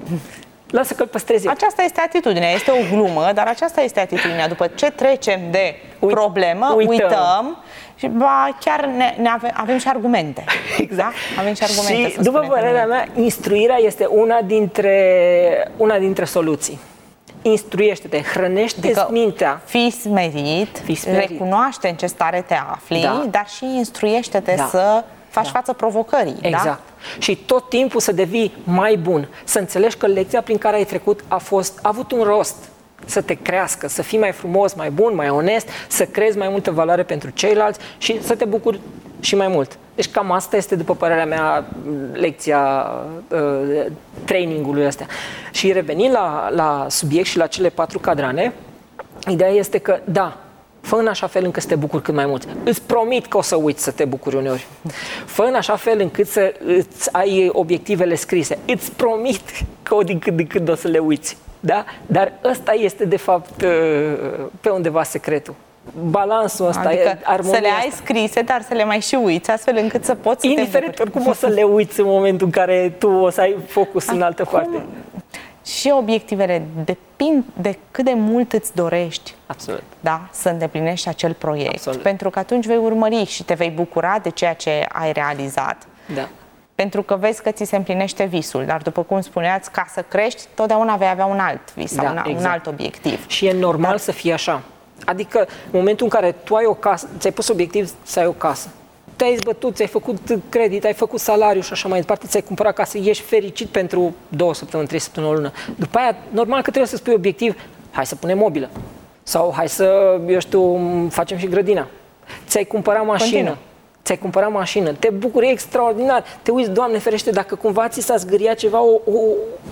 Lasă că-l păstrezi. Aceasta este atitudinea, este o glumă, dar aceasta este atitudinea. După ce trecem de Uit, problemă, uităm, uităm și ba, chiar ne, ne ave, avem și argumente. Exact. Avem și argumente. Și după părerea mea, instruirea este una dintre, una dintre soluții. Instruiește-te, hrănește-ți adică mintea. Fii smerit, fii smerit, recunoaște în ce stare te afli, da. Dar și instruiește-te da. Să faci da. Față provocării. Exact. Da? Și tot timpul să devii mai bun. Să înțelegi că lecția prin care ai trecut a, fost, a avut un rost. Să te crească, să fii mai frumos, mai bun, mai onest, să creezi mai multă valoare pentru ceilalți și să te bucuri și mai mult. Deci cam asta este, după părerea mea, lecția uh, trainingului ăsta. Și revenind la, la subiect și la cele patru cadrane, ideea este că, da, fă în așa fel încât să te bucuri cât mai mult. Îți promit că o să uiți să te bucuri uneori. Fă în așa fel încât să îți ai obiectivele scrise. Îți promit că o din cât din cât o să le uiți. Da? Dar ăsta este, de fapt, pe undeva secretul. Balansul ăsta, adică armonia să le ai asta. Scrise, dar să le mai și uiți, astfel încât să poți să indiferent, te bucuri. oricum o să le uiți în momentul în care tu o să ai focus Acum, în altă parte. Și obiectivele depind de cât de mult îți dorești. Absolut. Da? Să îndeplinești acel proiect. Absolut. Pentru că atunci vei urmări și te vei bucura de ceea ce ai realizat. Da. Pentru că vezi că ți se împlinește visul, dar după cum spuneați, ca să crești, totdeauna vei avea un alt vis sau da, un, exact. un alt obiectiv. Și e normal dar... să fie așa. Adică, în momentul în care tu ai o casă, ți-ai pus obiectiv să ai o casă, te-ai zbătut, ți-ai făcut credit, ai făcut salariu și așa mai departe, ți-ai cumpărat casă, ești fericit pentru două săptămâni, trei săptămâni, o lună. După aia, normal că trebuie să spui obiectiv, hai să punem mobilă. Sau hai să, eu știu, facem și grădina. Ți-ai cumpărat mașină. Continuă. Ți-ai cumpărat mașină, te bucuri extraordinar, te uiți, Doamne ferește, dacă cumva ți s-a zgâriat ceva, o, o,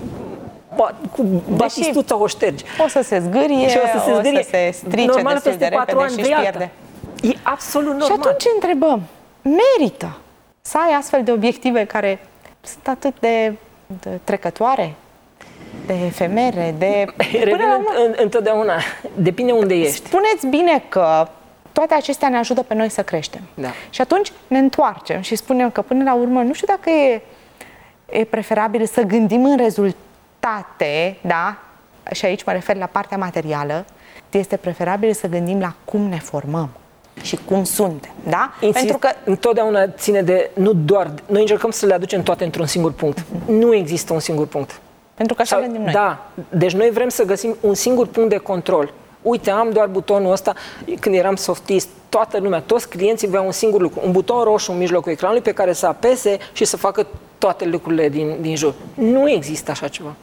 ba, cu batistuța o ștergi. O să se zgârie, și o să se, zgârie. O să se strice normal, destul de repede și își pierde. E absolut normal. Și atunci întrebăm, merită să ai astfel de obiective care sunt atât de, de trecătoare, de efemere, de... Revin în, întotdeauna, depinde unde ești. Spuneți bine că toate acestea ne ajută pe noi să creștem. Da. Și atunci ne întoarcem și spunem că până la urmă, nu știu dacă e, e preferabil să gândim în rezultate, da? Și aici mă refer la partea materială, este preferabil să gândim la cum ne formăm și cum suntem, da? Insist, pentru că întotdeauna ține de, nu doar, noi încercăm să le aducem toate într-un singur punct. Uh-huh. Nu există un singur punct. Pentru că așa Sau, gândim noi. Da, deci noi vrem să găsim un singur punct de control. Uite, am doar butonul ăsta, când eram softist, toată lumea, toți clienții voiau un singur lucru, un buton roșu în mijlocul ecranului pe care să apese și să facă toate lucrurile din, din jur. Nu există așa ceva.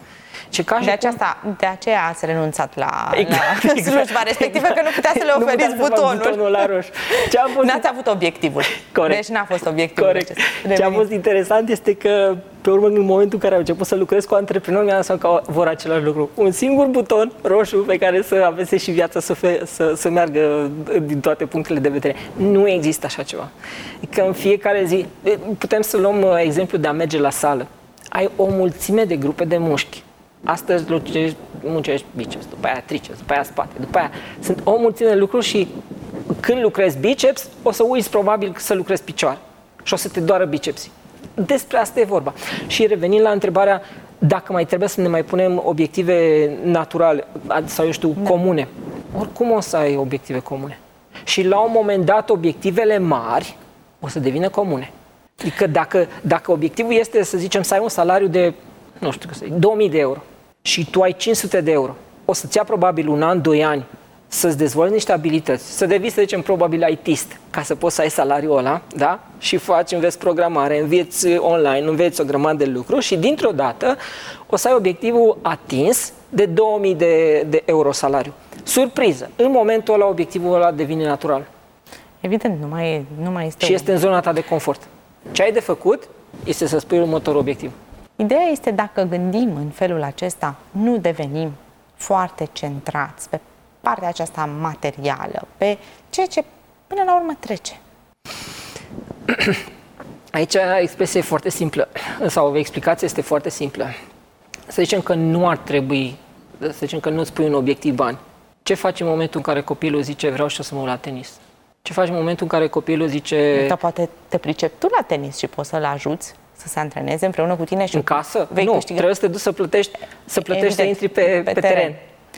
Ce ca de, aceasta, de aceea ați renunțat la, exact, la exact. slujba respectivă, că nu putea să le oferiți butonul. butonul la roșu. Ce a fost... N-ați avut obiectivul. Corect. Deci n-a fost obiectivul. Corect. Ce a fost interesant este că, pe urmă, în momentul în care am început să lucrez cu antreprenori, mi-am dat seama că vor același lucru. Un singur buton roșu pe care să aveți și viața să, fe, să, să meargă din toate punctele de vedere. Nu există așa ceva. Că în fiecare zi, putem să luăm exemplu de a merge la sală. Ai o mulțime de grupe de mușchi. Astăzi muncești biceps, după aia triceps, după aia spate, după aia sunt o mulțime de lucruri și când lucrezi biceps, o să uiți probabil să lucrezi picioare și o să te doară bicepsii. Despre asta e vorba. Și revenind la întrebarea dacă mai trebuie să ne mai punem obiective naturale sau, eu știu, da. comune. Oricum o să ai obiective comune. Și la un moment dat, obiectivele mari o să devină comune. Adică dacă, dacă obiectivul este, să zicem, să ai un salariu de, nu știu, două mii de euro și tu ai cinci sute de euro, o să-ți ia probabil un an, doi ani să-ți dezvolți niște abilități, să devii, să zicem, probabil I T-ist, ca să poți să ai salariul ăla, da? Și faci, înveți programare, înveți online, înveți o grămadă de lucruri și dintr-o dată o să ai obiectivul atins de două mii de, de euro salariu. Surpriză! În momentul ăla, obiectivul ăla devine natural. Evident, nu mai, nu mai este... Și este în zona ta de confort. Ce ai de făcut este să spui următorul obiectiv. Ideea este, dacă gândim în felul acesta, nu devenim foarte centrați pe partea aceasta materială, pe ceea ce până la urmă trece. Aici expresia e foarte simplă, sau explicația este foarte simplă. Să zicem că nu ar trebui, să zicem că nu-ți pui un obiectiv bani. Ce faci în momentul în care copilul zice vreau și o să mă uit la tenis? Ce faci în momentul în care copilul zice... Dar poate te pricepi tu la tenis și poți să-l ajuți să se antreneze împreună cu tine și... În casă? Vei nu, câștiga... trebuie să te duci să plătești, să plătești să intri pe, pe, pe teren. teren.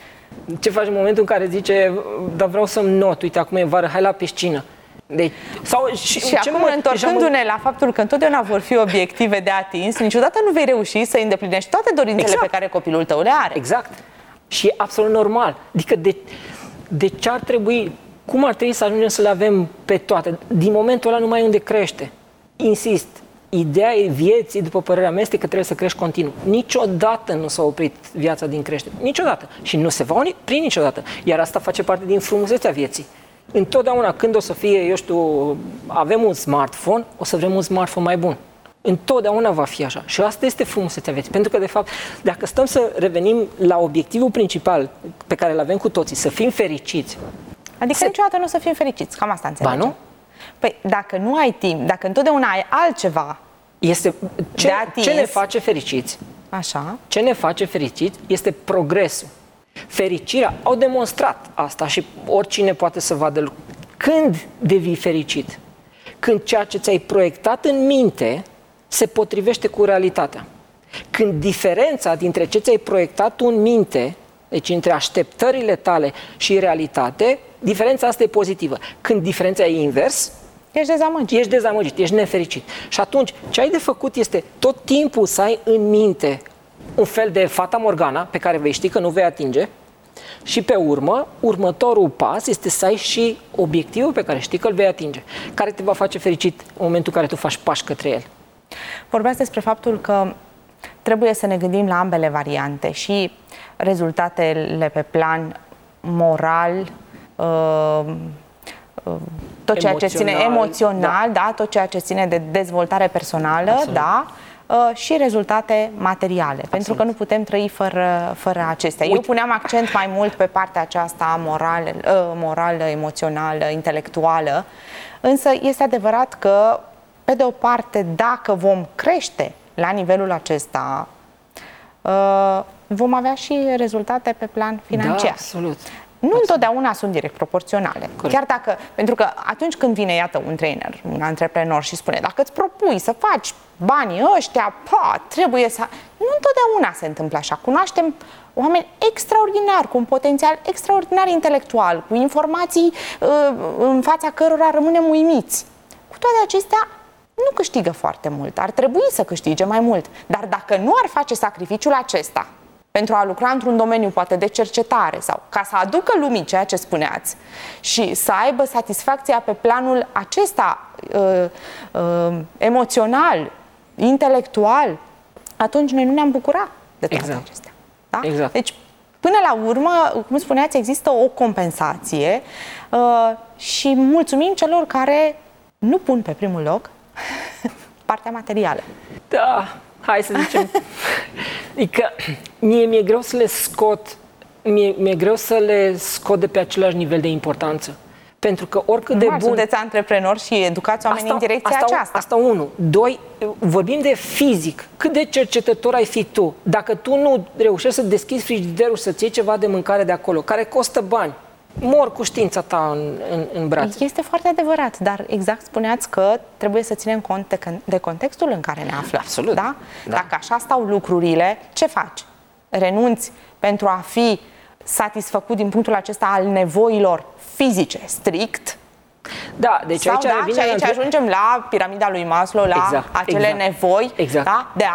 Ce faci în momentul în care zice dar vreau să-mi not, uite, acum e vară, hai la piscină. Deci, sau, și și acum, mă, întorcându-ne la faptul că întotdeauna vor fi obiective de atins, niciodată nu vei reuși să îndeplinești toate dorințele exact. pe care copilul tău le are. Exact. Și e absolut normal. Adică de, de ce ar trebui, cum ar trebui să ajungem să le avem pe toate? Din momentul ăla numai unde crește. Insist, ideea e vieții, după părerea mea, este că trebuie să crești continuu. Niciodată nu s-a oprit viața din creștere. Niciodată. Și nu se va opri niciodată. Iar asta face parte din frumusețea vieții. Întotdeauna când o să fie, eu știu, avem un smartphone, o să vrem un smartphone mai bun. Întotdeauna va fi așa. Și asta este frumusețea vieții. Pentru că, de fapt, dacă stăm să revenim la obiectivul principal pe care îl avem cu toții, să fim fericiți. Adică se... niciodată nu o să fim fericiți. Cam asta înțelegem. Ba nu? Păi, dacă nu ai timp, dacă întotdeauna ai altceva este ce, ce ne face fericiți? Așa. Ce ne face fericiți este progresul. Fericirea, au demonstrat asta și oricine poate să vadă lucruri. Când devii fericit? Când ceea ce ți-ai proiectat în minte se potrivește cu realitatea. Când diferența dintre ce ți-ai proiectat tu în minte, deci între așteptările tale și realitate, diferența asta e pozitivă. Când diferența e invers, ești dezamăgit. Ești dezamăgit, ești nefericit. Și atunci, ce ai de făcut este tot timpul să ai în minte un fel de fata Morgana pe care vei ști că nu vei atinge și pe urmă, următorul pas este să ai și obiectivul pe care știi că îl vei atinge, care te va face fericit în momentul în care tu faci pași către el. Vorbeați despre faptul că trebuie să ne gândim la ambele variante, și rezultatele pe plan moral, uh, uh, tot ceea ce ține emoțional, da. Da, tot ceea ce ține de dezvoltare personală, absolut. Da, uh, și rezultate materiale, absolut. Pentru că nu putem trăi fără, fără acestea. Uite. Eu puneam accent mai mult pe partea aceasta morală, uh, morală, emoțională, intelectuală, însă este adevărat că, pe de o parte, dacă vom crește la nivelul acesta, uh, vom avea și rezultate pe plan financiar. Da, absolut. Nu absolut. Întotdeauna sunt direct proporționale. Corect. Chiar dacă, pentru că atunci când vine, iată, un trainer, un antreprenor și spune, dacă îți propui să faci banii ăștia, pa, trebuie să... Nu întotdeauna se întâmplă așa. Cunoaștem oameni extraordinari, cu un potențial extraordinar intelectual, cu informații uh, în fața cărora rămânem uimiți. Cu toate acestea, nu câștigă foarte mult. Ar trebui să câștige mai mult. Dar dacă nu ar face sacrificiul acesta pentru a lucra într-un domeniu poate de cercetare sau ca să aducă lumii ceea ce spuneați și să aibă satisfacția pe planul acesta uh, uh, emoțional, intelectual, atunci noi nu ne-am bucurat de toate exact. acestea. Da? Exact. Deci, până la urmă, cum spuneați, există o compensație uh, și mulțumim celor care nu pun pe primul loc partea materială. Da, hai să zicem. Adică mie mi-e greu să le scot, mie, mi-e greu să le scot de pe același nivel de importanță. Pentru că oricât de bun... Sunteți antreprenori și educați oamenii asta, în direcția asta, aceasta. Asta unu. Doi, vorbim de fizic. Cât de cercetător ai fi tu? Dacă tu nu reușești să deschizi frigiderul, să-ți iei ceva de mâncare de acolo, care costă bani, mor cu știința ta în, în, în brațe. Este foarte adevărat, dar exact spuneați că trebuie să ținem cont de, de contextul în care ne aflăm. Absolut. Da? Da. Dacă așa stau lucrurile, ce faci? Renunți pentru a fi satisfăcut din punctul acesta al nevoilor fizice, strict? Da, deci Sau, aici, da, revine și aici la... ajungem la piramida lui Maslow, la exact, acele exact, nevoi exact. Da, de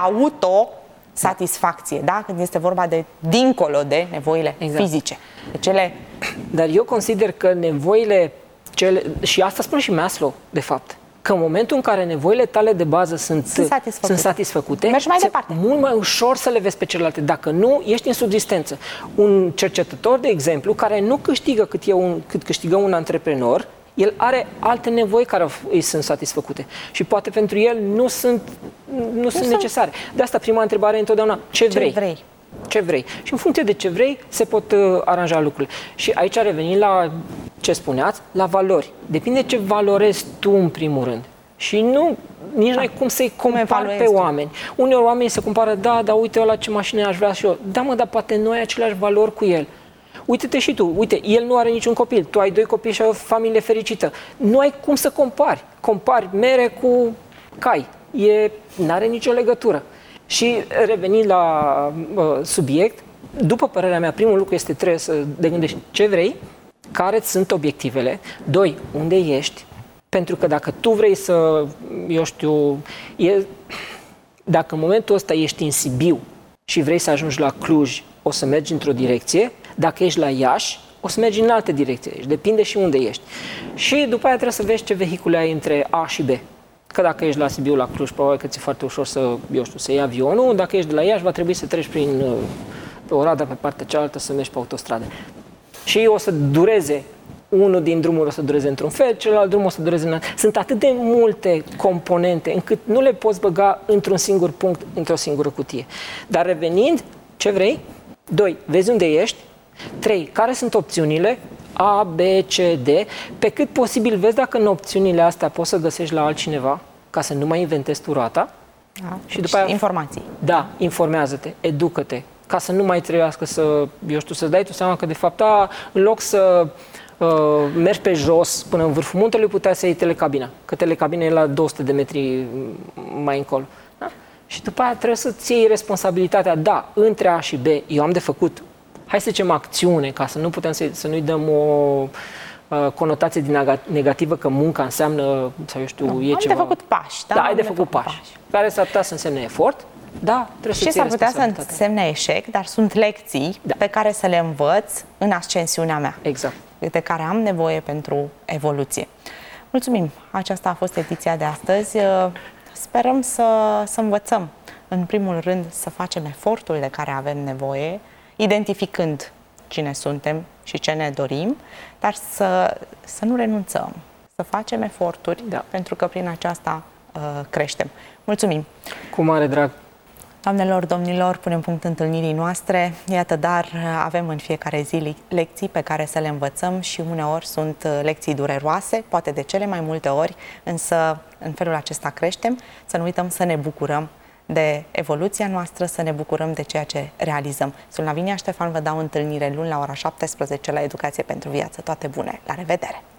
autosatisfacție, da? Când este vorba de dincolo de nevoile exact. fizice. De cele... Dar eu consider că nevoile, cele, și asta spune și Maslow, de fapt, că în momentul în care nevoile tale de bază sunt, sunt satisfăcute, sunt satisfăcute mergi mai departe. mult mai ușor să le vezi pe celelalte. Dacă nu, ești în subzistență. Un cercetător, de exemplu, care nu câștigă cât, e un, cât câștigă un antreprenor, el are alte nevoi care îi sunt satisfăcute. Și poate pentru el nu sunt, nu nu sunt necesare. De asta prima întrebare e întotdeauna, ce vrei? Ce vrei? Ce vrei. Și în funcție de ce vrei, se pot uh, aranja lucrurile. Și aici revenim la ce spuneați, la valori. Depinde ce valorezi tu în primul rând. Și nu, nici da. n-ai cum să-i compari pe tu? oameni. Uneori oamenii se compară, da, dar uite ăla ce mașină aș vrea și eu. Da, mă, dar poate nu ai aceleași valori cu el. Uite-te și tu, uite, el nu are niciun copil, tu ai doi copii și ai o familie fericită. Nu ai cum să compari. Compari mere cu cai. E, n-are nicio legătură. Și revenind la uh, subiect, după părerea mea, primul lucru este trebuie să te gândești ce vrei, care sunt obiectivele, doi, unde ești, pentru că dacă tu vrei să, eu știu, e, dacă în momentul ăsta ești în Sibiu și vrei să ajungi la Cluj, o să mergi într-o direcție, dacă ești la Iași, o să mergi în altă direcție, deci depinde și unde ești. Și după aia trebuie să vezi ce vehicule ai între A și B. Că dacă ești la Sibiu, la Cluj, probabil că ți-e foarte ușor să, eu știu, să iei avionul. Dacă ești de la Iași, va trebui să treci prin pe Oradea, pe partea cealaltă, să mergi pe autostradă. Și o să dureze, unul din drumuri o să dureze într-un fel, celălalt drum o să dureze în alt. Sunt atât de multe componente încât nu le poți băga într-un singur punct, într-o singură cutie. Dar revenind, ce vrei? Doi, vezi unde ești. Trei, care sunt opțiunile? A, B, C, D, pe cât posibil vezi dacă în opțiunile astea poți să găsești la altcineva, ca să nu mai inventezi tu roata. Da, și după aia, informații. Da, informează-te, educă-te, ca să nu mai trebuiască să, eu știu, să-ți dai tu seama că de fapt, a, în loc să uh, mergi pe jos până în vârful muntelui, puteai să iei telecabina, că telecabina e la două sute de metri mai încolo. Da? Și după aia trebuie să-ți iei responsabilitatea, da, între A și B, eu am de făcut, hai să zicem acțiune, ca să nu putem să, să nu-i dăm o uh, conotație din negativă că munca înseamnă, sau eu știu, nu, e am ceva... de făcut pași, da? Da, ai de făcut pași, pași, care s-ar putea să însemne efort, da, trebuie să-ți și s-ar putea să însemne eșec, dar sunt lecții da. pe care să le învăț în ascensiunea mea. Exact. De care am nevoie pentru evoluție. Mulțumim! Aceasta a fost ediția de astăzi. Sperăm să, să învățăm, în primul rând, să facem efortul de care avem nevoie, identificând cine suntem și ce ne dorim, dar să, să nu renunțăm, să facem eforturi, da. pentru că prin aceasta uh, creștem. Mulțumim! Cu mare drag! Doamnelor, domnilor, punem punct întâlnirii noastre. Iată, dar avem în fiecare zi lecții pe care să le învățăm și uneori sunt lecții dureroase, poate de cele mai multe ori, însă în felul acesta creștem. Să nu uităm să ne bucurăm de evoluția noastră, să ne bucurăm de ceea ce realizăm. Sunt Lavinia Ștefan, vă dau întâlnire luni la ora șaptesprezece la Educație pentru Viață. Toate bune! La revedere!